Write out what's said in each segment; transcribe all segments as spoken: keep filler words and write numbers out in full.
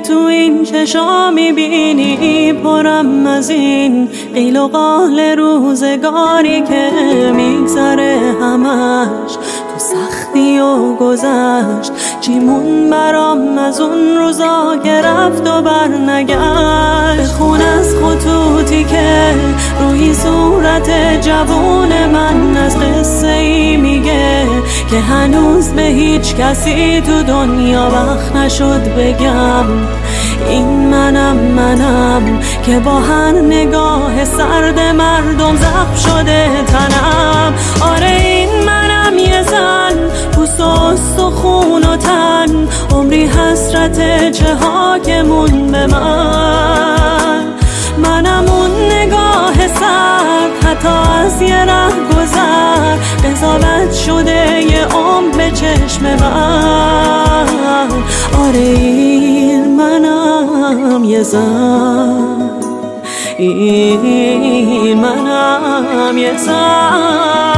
تو این چشا میبینی پرم از این قیل و قال روزگاری که میگذره همش تو سختی و گذشت. چیمون برام از اون روزا که رفت و بر نگشت. خون از خطوطی که روی صورت جوون من از قصه ای میگه که هنوز به هیچ کسی تو دنیا وقت نشد بگم. این منم منم که با هر نگاه سرد مردم زخم شده تنم. آره این منم یه زن پوست و استخون و تن، عمری حسرت چه ها که مون به من. منم اون نگاه سرد حتی از یه ره گذر، قضاوت شده یه عمر به چشم من. آره این منم یه زن، این منم یه زن.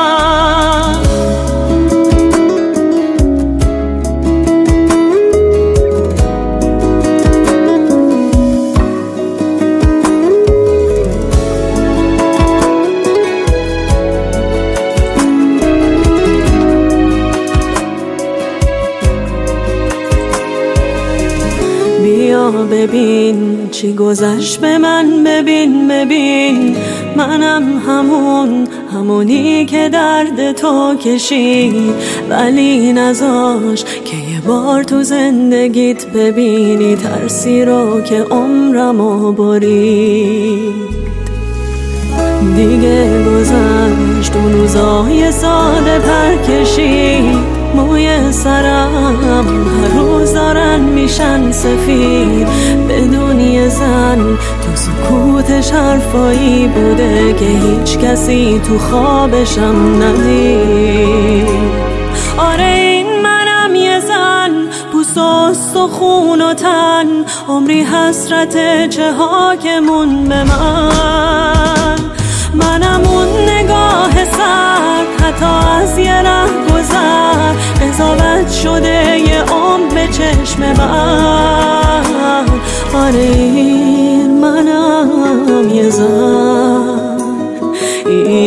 بیا ببین چی گذشت به من، ببین ببین منم همون همونی که درد تو کشید ولی نذاش که یه بار تو زندگیت ببینی ترسی رو که عمرمو برید. دیگه گذشت اون روزای ساده پرکشید، موی سرم هر روز دارن میشن سفید. بدون یه زن تو سکوتش حرفایی بوده که هیچ کسی تو خوابشم ندید. آره این منم یه زن پوست و استخون و تن، عمری حسرت چه ها که مون به من. منم اون نگاه سرد حتی از یه ره گذر، قضاوت شده یه عمر به چشم من. آره این منم یه زن.